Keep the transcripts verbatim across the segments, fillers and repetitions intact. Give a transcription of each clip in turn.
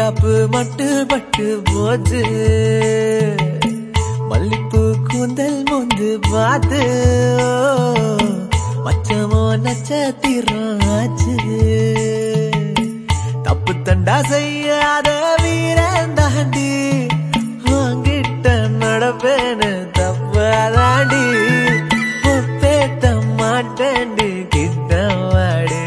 மேக்காப்பு மட்டும் பட்டு போச்சு மல்லிப்பூ கூந்தல் முந்து பார்த்து மச்சமோ நட்சத்திரம் ஆச்சு தப்பு தண்டா செய்யாத வீரன் தாண்டி வாங்கிட்ட நடப்பேன்னு தப்பாதாண்டி ஒப்பேத்த மாட்டேன்டி கிட்ட வாடி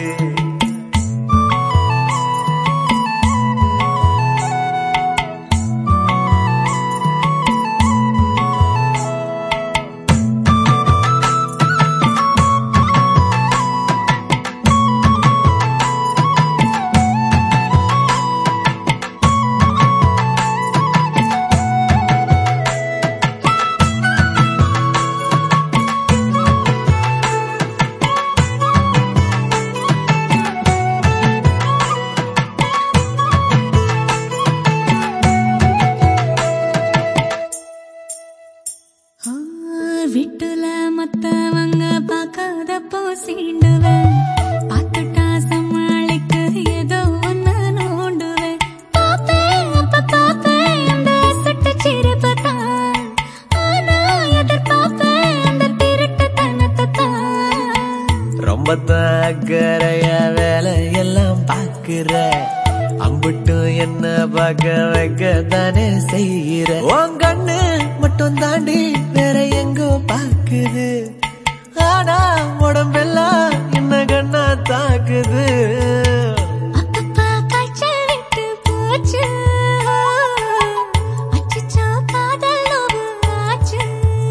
வீட்டுல மத்தவங்க பார்க்காதப்போ சீண்டுவேன் பார்த்துட்டா சமாளிக்க ஏதோ ஒன்னு நோண்டுவேன் பாப்பேன் அப்ப பாப்பேன் அந்த சட்ட சிரிப்பத்தான் ஆனா எதிர்பார்ப்பேன் அந்த திருட்டு தனத்தான் ரொம்ப தாக்கறைய வேலையெல்லாம் பாக்குற அம்புட்டும் என்ன பார்க்க வைக்க தானே செய்யற உன் கண்ணு மட்டும் தாண்டி வேற எங்கோ பாக்குது ஆனா உடம்பெல்லாம் என்ன கண்ணா தாக்குது அப்பப்பா காய்ச்சல் விட்டு போச்சு அச்சச்சோ காதல் நோவு ஆச்சு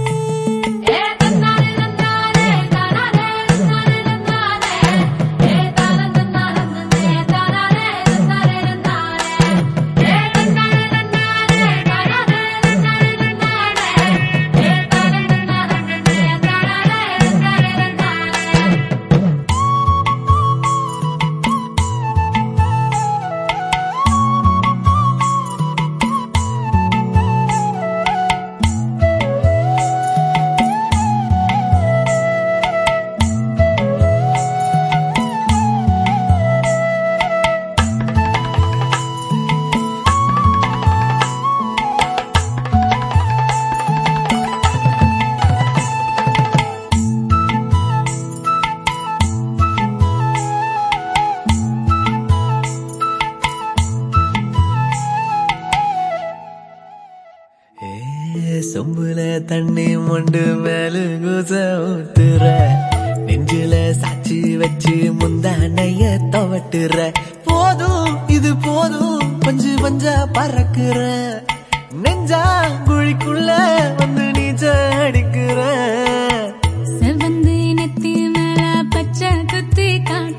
சொம்புல தண்ணி மொண்டு மேலு குச ஊத்துற நெஞ்சில சாட்சி வச்சு முந்தானைய தவட்டுற போதும் இது போதும் பஞ்சு பஞ்சா பறக்குற நெஞ்சா குழிக்குள்ள வந்து நீச்ச அடிக்கிற செவந்து நெத்தி மேல பச்சை குத்தி காண